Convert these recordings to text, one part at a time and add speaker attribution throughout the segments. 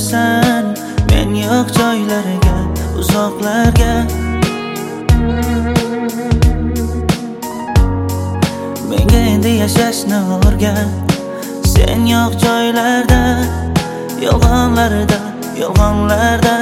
Speaker 1: yuribsan men yo'q joylariga, uzoqlarga. Menga endi yashashni o'rgat, sen yo'q joylarda, yolg'onlarda, yolg'onlarda.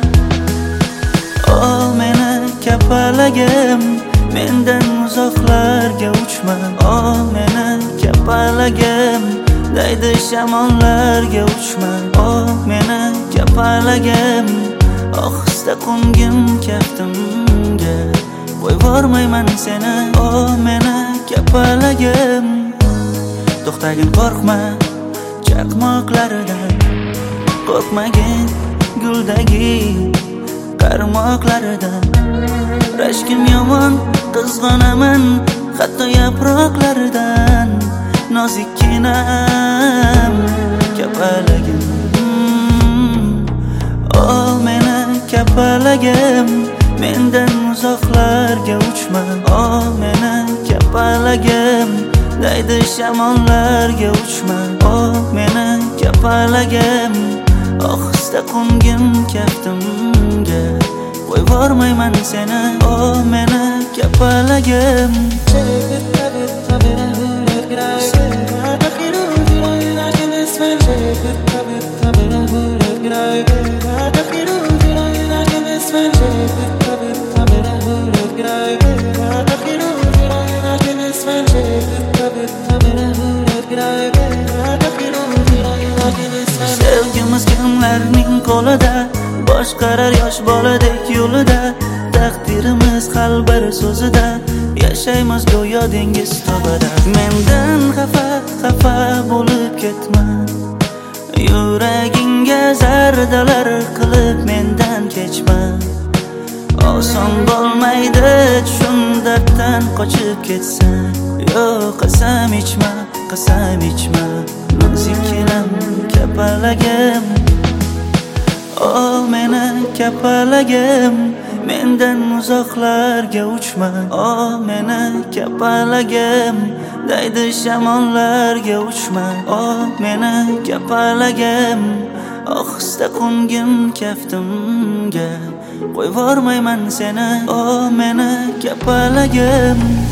Speaker 1: O meni kapalagim, mendan uzoqlarga uchma. O meni kapalagim, daydi shamollarga uchma. O meni kapalagim, ohista qo'ngin kaftimga, qo'yvormayman seni. O meni kapalagim, to'xtagin, qo'rqma chaqmoqlaridan, qo'rqmagin guldagi qarmoqlaridan. Rashkim yomon, qizg'onaman hatto yaproqlaridan. Nozikkinam kapalagim, o meni kapalagim, mendan uzoqlarga uchma. O meni kapalagim, daydi shamollarga uchma. O meni kapalagim, ohista qo'ngin kaftimga, qo'yvormayman seni. O meni kapalagim. Sevgimiz kimlarning qo'lida, boshqarar yosh boladek yo'lida. Taqdirimiz hal bir so'zida, yashaymiz go'yo dengiz tubida. Mendan xafa bo'lib ketma, yuragingga zardalar qilib mendan kechma. Oson bo'lmaydi tushun darddan qochib ketsan. Yo'q, qasam ichma, qasam ichma, nozikkinam kapalagim. O meni kapalagim, mendan uzoqlarga uchma. O meni kapalagim, daydi shamollarga uchma. O meni kapalagim, ohista qo'ngin kaftimga, qo'yvormayman seni. O meni kapalagim.